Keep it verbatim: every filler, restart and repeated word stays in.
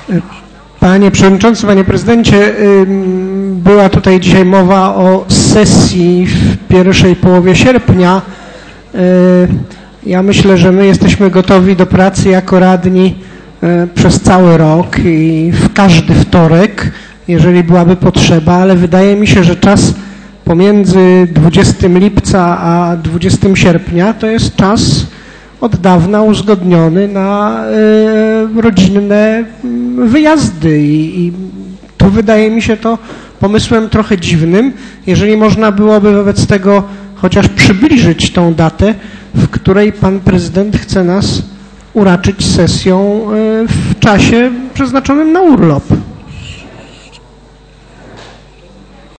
Panie Przewodniczący, Panie Prezydencie, była tutaj dzisiaj mowa o sesji w pierwszej połowie sierpnia. Ja myślę, że my jesteśmy gotowi do pracy jako radni przez cały rok i w każdy wtorek, jeżeli byłaby potrzeba, ale wydaje mi się, że czas pomiędzy dwudziestego lipca a dwudziestego sierpnia to jest czas od dawna uzgodniony na y, rodzinne wyjazdy i, i tu wydaje mi się to pomysłem trochę dziwnym, jeżeli można byłoby wobec tego chociaż przybliżyć tą datę, w której pan prezydent chce nas uraczyć sesją y, w czasie przeznaczonym na urlop.